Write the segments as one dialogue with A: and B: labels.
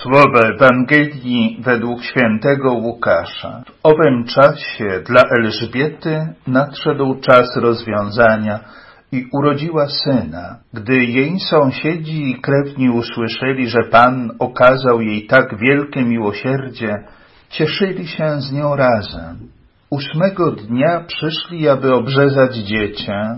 A: Słowa Ewangelii według świętego Łukasza. W owym czasie dla Elżbiety nadszedł czas rozwiązania i urodziła syna. Gdy jej sąsiedzi i krewni usłyszeli, że Pan okazał jej tak wielkie miłosierdzie, cieszyli się z nią razem. 8 dnia przyszli, aby obrzezać dziecię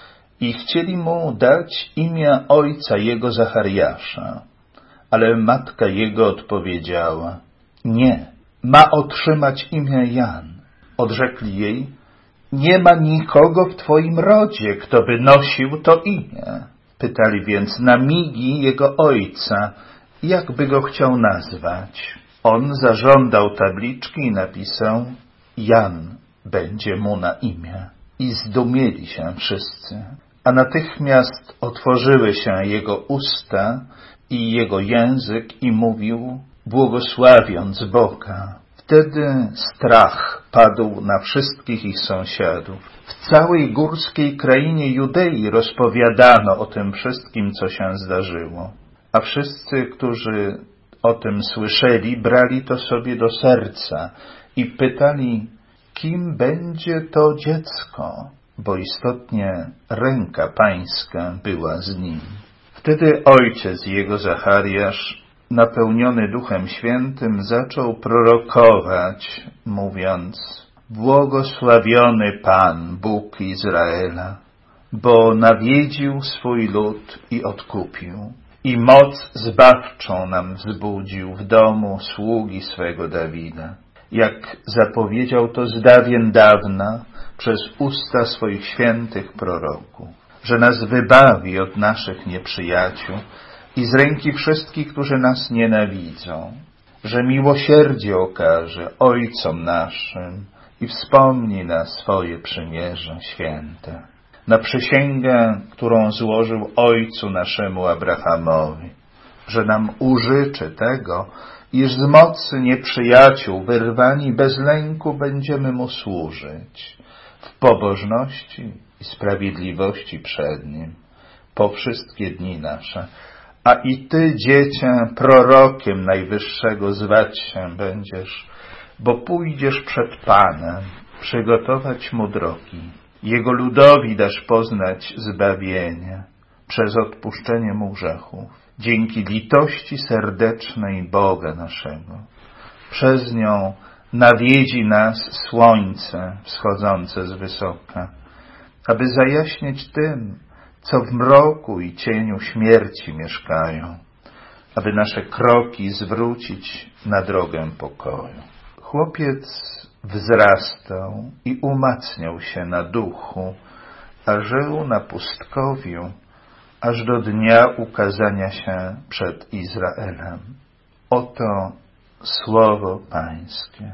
A: i chcieli mu dać imię ojca jego Zachariasza. Ale matka jego odpowiedziała: nie, ma otrzymać imię Jan. Odrzekli jej: nie ma nikogo w twoim rodzie, kto by nosił to imię. Pytali więc na migi jego ojca, jakby go chciał nazwać. On zażądał tabliczki i napisał: Jan będzie mu na imię. I zdumieli się wszyscy. A natychmiast otworzyły się jego usta i jego język i mówił, błogosławiąc Boga. Wtedy strach padł na wszystkich ich sąsiadów. W całej górskiej krainie Judei rozpowiadano o tym wszystkim, co się zdarzyło. A wszyscy, którzy o tym słyszeli, brali to sobie do serca i pytali, kim będzie to dziecko, bo istotnie ręka Pańska była z nim. Wtedy ojciec jego Zachariasz, napełniony Duchem Świętym, zaczął prorokować, mówiąc: błogosławiony Pan, Bóg Izraela, bo nawiedził swój lud i odkupił, i moc zbawczą nam wzbudził w domu sługi swego Dawida, jak zapowiedział to z dawien dawna przez usta swoich świętych proroków, że nas wybawi od naszych nieprzyjaciół i z ręki wszystkich, którzy nas nienawidzą, że miłosierdzie okaże ojcom naszym i wspomni na swoje przymierze święte, na przysięgę, którą złożył ojcu naszemu Abrahamowi, że nam użyczy tego, iż z mocy nieprzyjaciół wyrwani bez lęku będziemy mu służyć w pobożności i sprawiedliwości przed Nim po wszystkie dni nasze. A i Ty, dziecię, prorokiem Najwyższego zwać się będziesz, bo pójdziesz przed Panem, przygotować Mu drogi. Jego ludowi dasz poznać zbawienie przez odpuszczenie Mu grzechów, dzięki litości serdecznej Boga naszego. Przez nią nawiedzi nas słońce wschodzące z wysoka, aby zajaśnieć tym, co w mroku i cieniu śmierci mieszkają, aby nasze kroki zwrócić na drogę pokoju. Chłopiec wzrastał i umacniał się na duchu, a żył na pustkowiu, aż do dnia ukazania się przed Izraelem. Oto słowo Pańskie.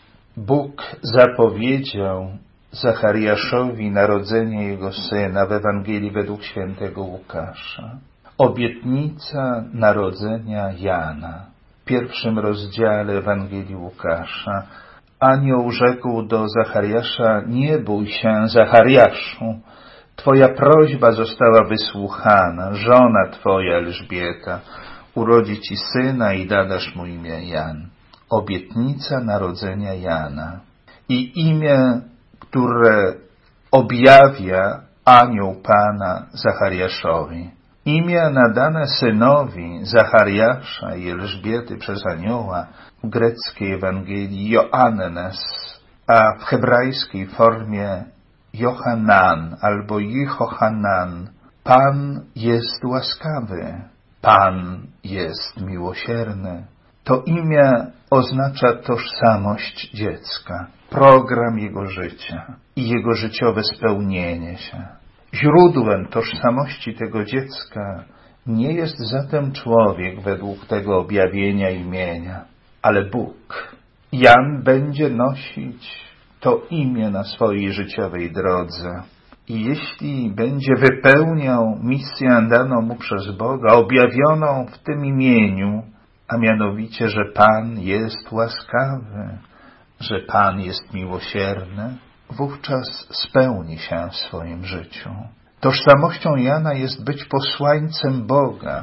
A: Bóg zapowiedział Zachariaszowi narodzenie jego syna w Ewangelii według świętego Łukasza. Obietnica narodzenia Jana. W 1 rozdziale Ewangelii Łukasza anioł rzekł do Zachariasza: nie bój się, Zachariaszu, twoja prośba została wysłuchana, żona twoja Elżbieta urodzi ci syna i nadasz mu imię Jan. Obietnica narodzenia Jana. I imię, które objawia anioł Pana Zachariaszowi. Imię nadane synowi Zachariasza i Elżbiety przez anioła w greckiej Ewangelii Joannes, a w hebrajskiej formie Johanan albo Jehohanan. Pan jest łaskawy, Pan jest miłosierny. To imię oznacza tożsamość dziecka, program jego życia i jego życiowe spełnienie się. Źródłem tożsamości tego dziecka nie jest zatem człowiek według tego objawienia imienia, ale Bóg. Jan będzie nosić to imię na swojej życiowej drodze. I jeśli będzie wypełniał misję daną mu przez Boga, objawioną w tym imieniu, a mianowicie, że Pan jest łaskawy, że Pan jest miłosierny, wówczas spełni się w swoim życiu. Tożsamością Jana jest być posłańcem Boga,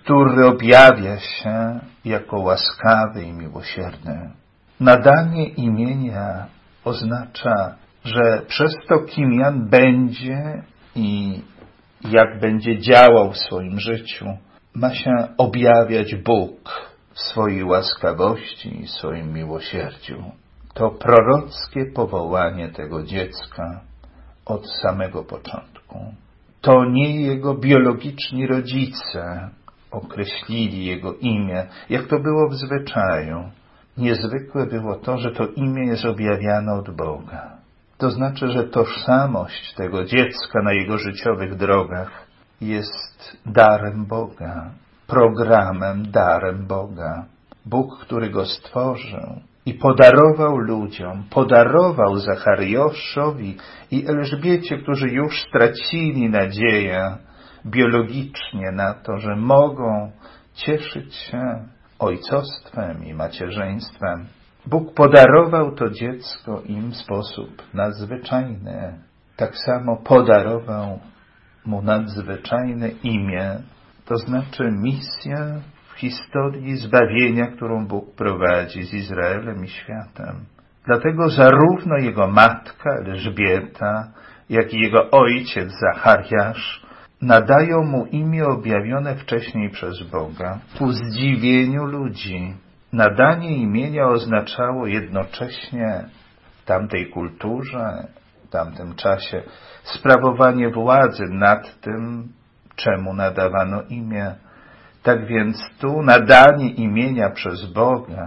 A: który objawia się jako łaskawy i miłosierny. Nadanie imienia oznacza, że przez to, kim Jan będzie i jak będzie działał w swoim życiu, ma się objawiać Bóg w swojej łaskawości i swoim miłosierdziu. To prorockie powołanie tego dziecka od samego początku. To nie jego biologiczni rodzice określili jego imię, jak to było w zwyczaju. Niezwykłe było to, że to imię jest objawiane od Boga. To znaczy, że tożsamość tego dziecka na jego życiowych drogach jest darem Boga, programem, darem Boga. Bóg, który go stworzył i podarował ludziom, podarował Zachariaszowi i Elżbiecie, którzy już stracili nadzieję biologicznie na to, że mogą cieszyć się ojcostwem i macierzyństwem. Bóg podarował to dziecko im w sposób nadzwyczajny. Tak samo podarował mu nadzwyczajne imię, to znaczy misję w historii zbawienia, którą Bóg prowadzi z Izraelem i światem. Dlatego zarówno jego matka Elżbieta, jak i jego ojciec Zachariasz nadają mu imię objawione wcześniej przez Boga ku zdziwieniu ludzi. Nadanie imienia oznaczało jednocześnie w tamtej kulturze, w tamtym czasie sprawowanie władzy nad tym, czemu nadawano imię. Tak więc tu nadanie imienia przez Boga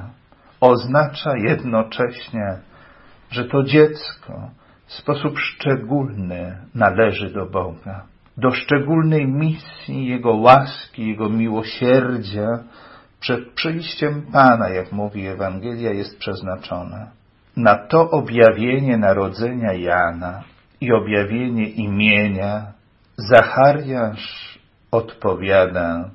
A: oznacza jednocześnie, że to dziecko w sposób szczególny należy do Boga, do szczególnej misji Jego łaski, Jego miłosierdzia przed przyjściem Pana, jak mówi Ewangelia, jest przeznaczone. Na to objawienie narodzenia Jana i objawienie imienia Zachariasz odpowiada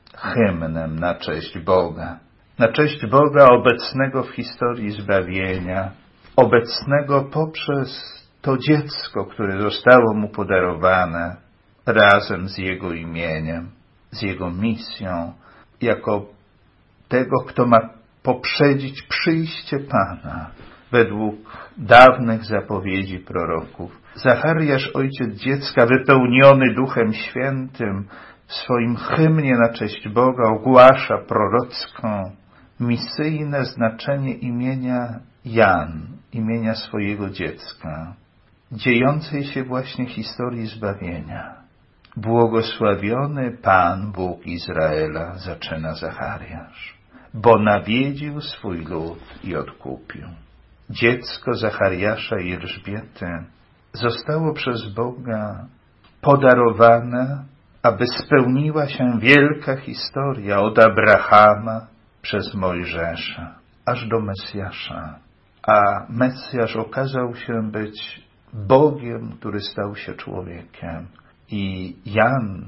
A: hymnem na cześć Boga. Na cześć Boga obecnego w historii zbawienia, obecnego poprzez to dziecko, które zostało mu podarowane razem z jego imieniem, z jego misją, jako tego, kto ma poprzedzić przyjście Pana według dawnych zapowiedzi proroków. Zachariasz, ojciec dziecka, wypełniony Duchem Świętym, w swoim hymnie na cześć Boga ogłasza prorocką misyjne znaczenie imienia Jan, imienia swojego dziecka, dziejącej się właśnie historii zbawienia. Błogosławiony Pan Bóg Izraela, zaczyna Zachariasz, bo nawiedził swój lud i odkupił. Dziecko Zachariasza i Elżbiety zostało przez Boga podarowane, aby spełniła się wielka historia od Abrahama przez Mojżesza aż do Mesjasza. A Mesjasz okazał się być Bogiem, który stał się człowiekiem. I Jan,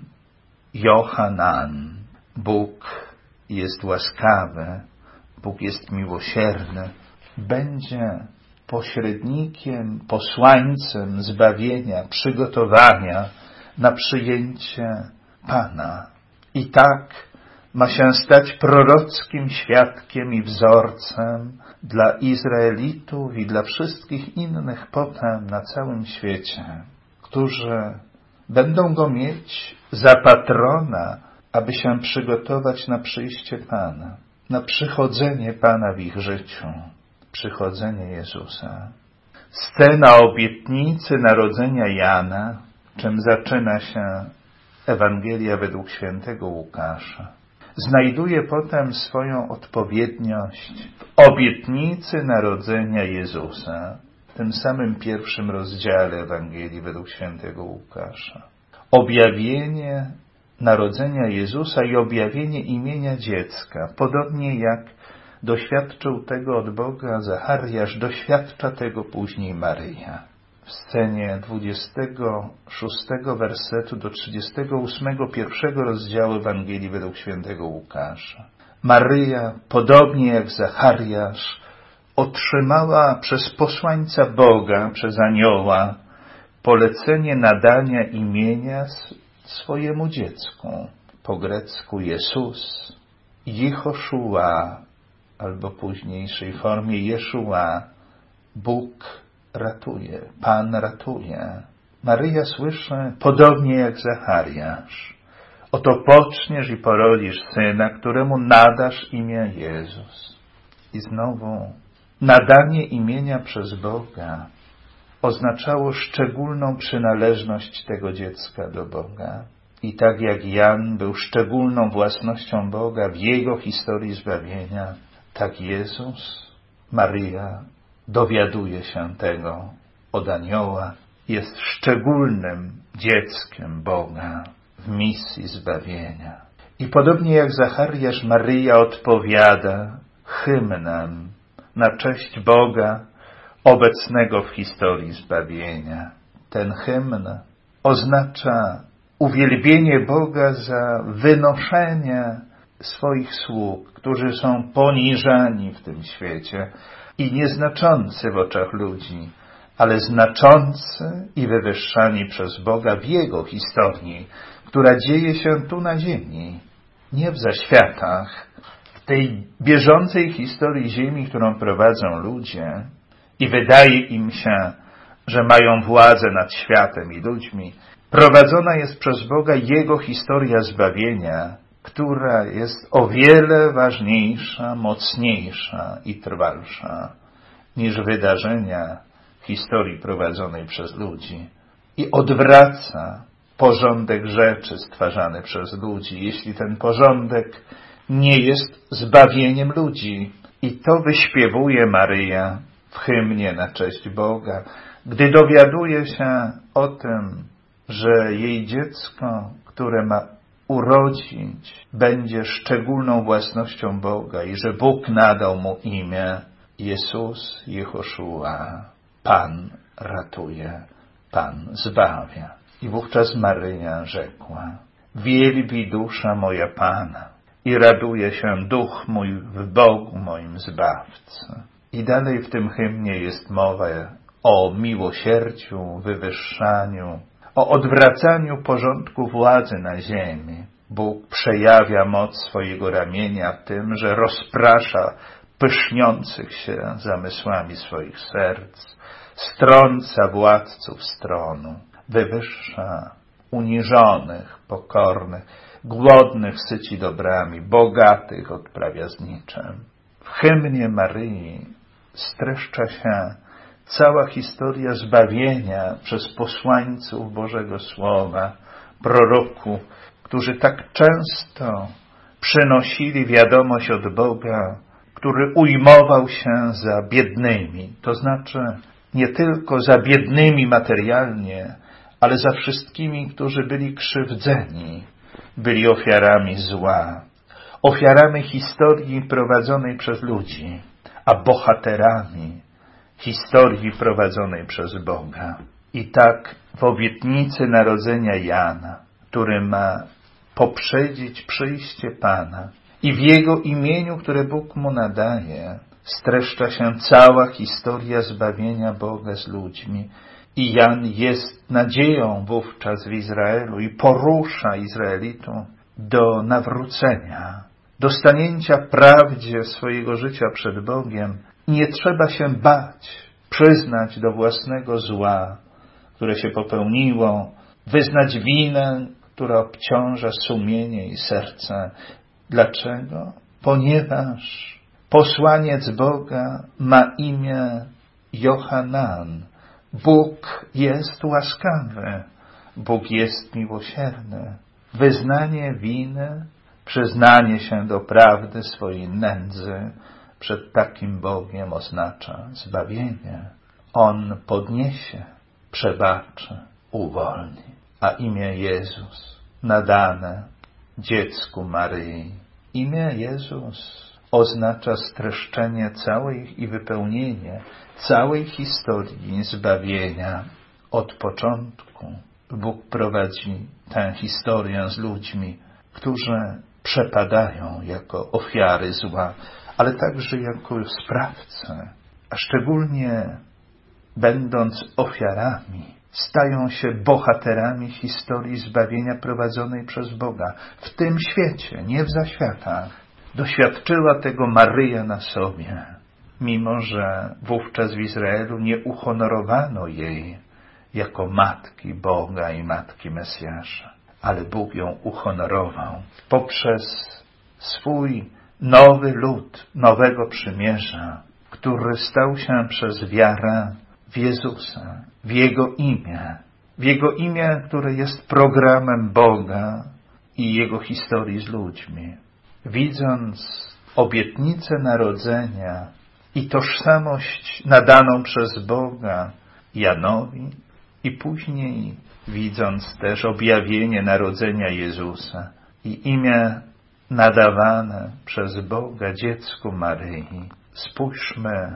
A: Johanan, Bóg jest łaskawy, Bóg jest miłosierny, będzie pośrednikiem, posłańcem zbawienia, przygotowania na przyjęcie Pana. I tak ma się stać prorockim świadkiem i wzorcem dla Izraelitów i dla wszystkich innych potem na całym świecie, którzy będą go mieć za patrona, aby się przygotować na przyjście Pana, na przychodzenie Pana w ich życiu, przychodzenie Jezusa. Scena obietnicy narodzenia Jana, czym zaczyna się Ewangelia według świętego Łukasza, znajduje potem swoją odpowiedniość w obietnicy narodzenia Jezusa, w tym samym pierwszym rozdziale Ewangelii według świętego Łukasza. Objawienie narodzenia Jezusa i objawienie imienia dziecka, podobnie jak doświadczył tego od Boga Zachariasz, doświadcza tego później Maryja. W scenie 26 wersetu do 38 pierwszego rozdziału Ewangelii według świętego Łukasza. Maryja, podobnie jak Zachariasz, otrzymała przez posłańca Boga, przez anioła, polecenie nadania imienia swojemu dziecku. po grecku Jesus, Jehoszua, albo późniejszej formie Jeszua, Bóg ratuje, Pan ratuje. Maryja słyszy, podobnie jak Zachariasz: oto poczniesz i porodzisz syna, któremu nadasz imię Jezus. I znowu, nadanie imienia przez Boga oznaczało szczególną przynależność tego dziecka do Boga. I tak jak Jan był szczególną własnością Boga w jego historii zbawienia, tak Jezus, Maryja dowiaduje się tego od anioła, jest szczególnym dzieckiem Boga w misji zbawienia. I podobnie jak Zachariasz, Maryja odpowiada hymnem na cześć Boga obecnego w historii zbawienia. Ten hymn oznacza uwielbienie Boga za wynoszenie swoich sług, którzy są poniżani w tym świecie i nieznaczący w oczach ludzi, ale znaczący i wywyższani przez Boga w Jego historii, która dzieje się tu na ziemi, nie w zaświatach, w tej bieżącej historii ziemi, którą prowadzą ludzie i wydaje im się, że mają władzę nad światem i ludźmi. Prowadzona jest przez Boga Jego historia zbawienia, która jest o wiele ważniejsza, mocniejsza i trwalsza niż wydarzenia historii prowadzonej przez ludzi i odwraca porządek rzeczy stwarzany przez ludzi, jeśli ten porządek nie jest zbawieniem ludzi. I to wyśpiewuje Maryja w hymnie na cześć Boga, gdy dowiaduje się o tym, że jej dziecko, które ma urodzić, będzie szczególną własnością Boga i że Bóg nadał mu imię Jezus, Jehoszua. Pan ratuje, Pan zbawia. I wówczas Maryja rzekła: wielbi dusza moja Pana i raduje się duch mój w Bogu moim Zbawcy. I dalej w tym hymnie jest mowa o miłosierdziu, wywyższaniu, o odwracaniu porządku władzy na ziemi. Bóg przejawia moc swojego ramienia w tym, że rozprasza pyszniących się zamysłami swoich serc, strąca władców z tronu, wywyższa uniżonych, pokornych, głodnych syci dobrami, bogatych odprawia z niczym. W hymnie Maryi streszcza się cała historia zbawienia przez posłańców Bożego Słowa, proroków, którzy tak często przynosili wiadomość od Boga, który ujmował się za biednymi, to znaczy nie tylko za biednymi materialnie, ale za wszystkimi, którzy byli krzywdzeni, byli ofiarami zła, ofiarami historii prowadzonej przez ludzi, a bohaterami historii prowadzonej przez Boga. I tak w obietnicy narodzenia Jana, który ma poprzedzić przyjście Pana, i w Jego imieniu, które Bóg mu nadaje, streszcza się cała historia zbawienia Boga z ludźmi. I Jan jest nadzieją wówczas w Izraelu i porusza Izraelitów do nawrócenia, do stanięcia prawdzie swojego życia przed Bogiem. Nie trzeba się bać przyznać do własnego zła, które się popełniło, wyznać winę, która obciąża sumienie i serce. Dlaczego? Ponieważ posłaniec Boga ma imię Johanan. Bóg jest łaskawy, Bóg jest miłosierny. Wyznanie winy, przyznanie się do prawdy swojej nędzy przed takim Bogiem oznacza zbawienie. On podniesie, przebaczy, uwolni. A imię Jezus nadane dziecku Maryi. Imię Jezus oznacza streszczenie całej i wypełnienie całej historii zbawienia od początku. Bóg prowadzi tę historię z ludźmi, którzy przepadają jako ofiary zła, ale także jako sprawcy, a szczególnie będąc ofiarami, stają się bohaterami historii zbawienia prowadzonej przez Boga. W tym świecie, nie w zaświatach. Doświadczyła tego Maryja na sobie, mimo że wówczas w Izraelu nie uhonorowano jej jako matki Boga i matki Mesjasza. Ale Bóg ją uhonorował poprzez swój nowy lud, nowego przymierza, który stał się przez wiarę w Jezusa, w Jego imię, które jest programem Boga i Jego historii z ludźmi. Widząc obietnicę narodzenia i tożsamość nadaną przez Boga Janowi i później widząc też objawienie narodzenia Jezusa i imię nadawane przez Boga dziecku Maryi, spójrzmy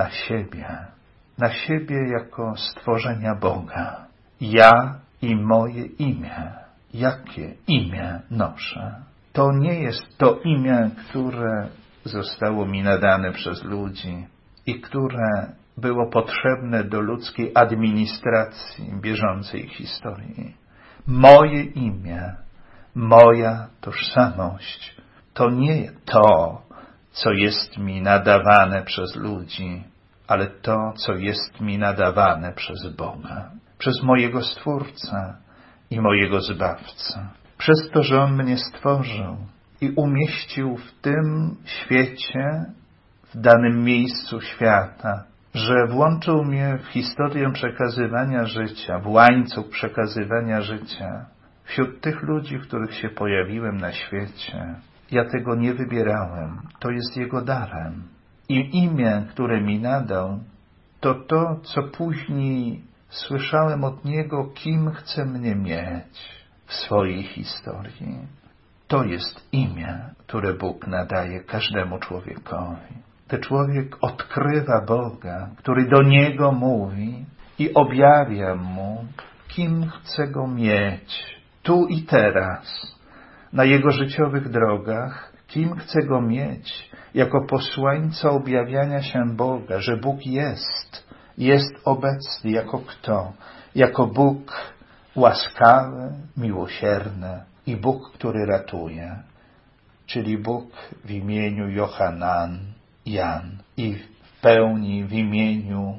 A: na siebie jako stworzenia Boga. Ja i moje imię. Jakie imię noszę? To nie jest to imię, które zostało mi nadane przez ludzi i które było potrzebne do ludzkiej administracji bieżącej historii. Moje imię, moja tożsamość to nie to, co jest mi nadawane przez ludzi, ale to, co jest mi nadawane przez Boga, przez mojego Stwórcę i mojego Zbawcę. Przez to, że On mnie stworzył i umieścił w tym świecie, w danym miejscu świata, że włączył mnie w historię przekazywania życia, w łańcuch przekazywania życia. Wśród tych ludzi, w których się pojawiłem na świecie, ja tego nie wybierałem. To jest Jego darem. I imię, które mi nadał, to to, co później słyszałem od Niego, kim chce mnie mieć w swojej historii. To jest imię, które Bóg nadaje każdemu człowiekowi. Gdy człowiek odkrywa Boga, który do niego mówi i objawia mu, kim chce go mieć, tu i teraz, na jego życiowych drogach, kim chce go mieć, jako posłańca objawiania się Boga, że Bóg jest obecny jako kto? Jako Bóg łaskawy, miłosierny i Bóg, który ratuje, czyli Bóg w imieniu Johanan, Jan i w pełni w imieniu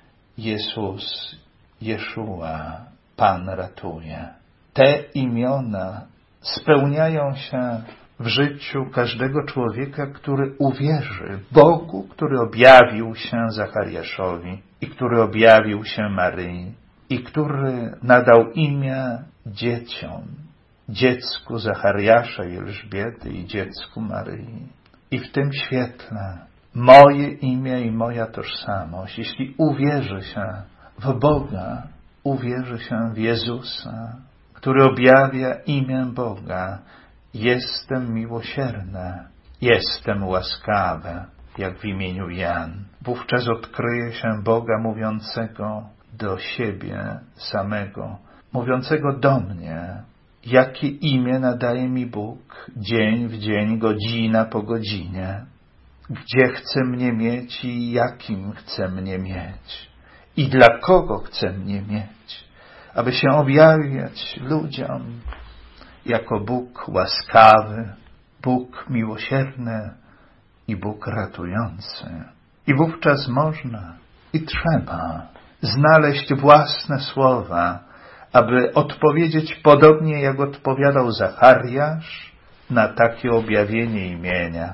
A: Jezus, Jeszua, Pan ratuje. Te imiona spełniają się w życiu każdego człowieka, który uwierzy Bogu, który objawił się Zachariaszowi i który objawił się Maryi i który nadał imię dzieciom, dziecku Zachariasza i Elżbiety i dziecku Maryi. I w tym świetle moje imię i moja tożsamość, jeśli uwierzy się w Boga, uwierzy się w Jezusa, który objawia imię Boga. Jestem miłosierny, jestem łaskawy, jak w imieniu Jan. Wówczas odkryje się Boga mówiącego do siebie samego, mówiącego do mnie, jakie imię nadaje mi Bóg dzień w dzień, godzina po godzinie, gdzie chce mnie mieć i jakim chce mnie mieć i dla kogo chce mnie mieć, aby się objawiać ludziom jako Bóg łaskawy, Bóg miłosierny i Bóg ratujący. I wówczas można i trzeba znaleźć własne słowa, aby odpowiedzieć podobnie, jak odpowiadał Zachariasz na takie objawienie imienia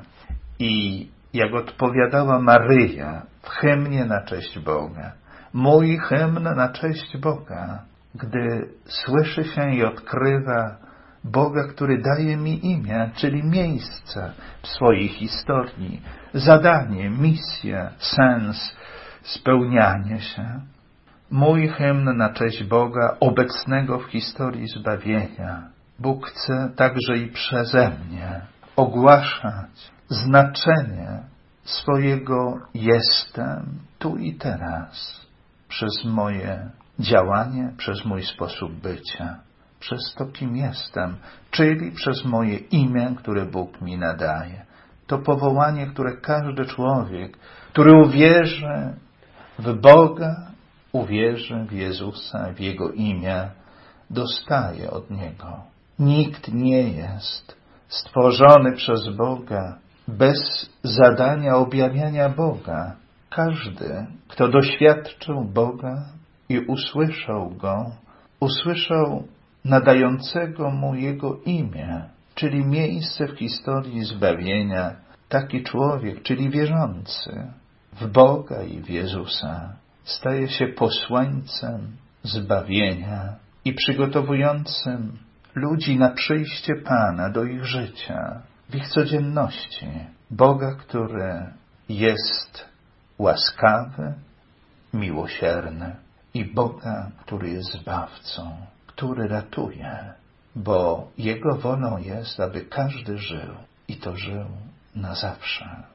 A: i jak odpowiadała Maryja w hymnie na cześć Boga. Mój hymn na cześć Boga, gdy słyszy się i odkrywa Boga, który daje mi imię, czyli miejsce w swojej historii, zadanie, misję, sens, spełnianie się. Mój hymn na cześć Boga obecnego w historii zbawienia. Bóg chce także i przeze mnie ogłaszać znaczenie swojego jestem tu i teraz przez moje działanie, przez mój sposób bycia, przez to, kim jestem, czyli przez moje imię, które Bóg mi nadaje. To powołanie, które każdy człowiek, który uwierzy w Boga uwierzy w Jezusa, w Jego imię, dostaje od Niego. Nikt nie jest stworzony przez Boga bez zadania objawiania Boga. Każdy, kto doświadczył Boga i usłyszał Go, usłyszał nadającego Mu Jego imię, czyli miejsce w historii zbawienia. Taki człowiek, czyli wierzący w Boga i w Jezusa, staje się posłańcem zbawienia i przygotowującym ludzi na przyjście Pana do ich życia, w ich codzienności. Boga, który jest łaskawy, miłosierny i Boga, który jest zbawcą, który ratuje, bo Jego wolą jest, aby każdy żył i to żył na zawsze.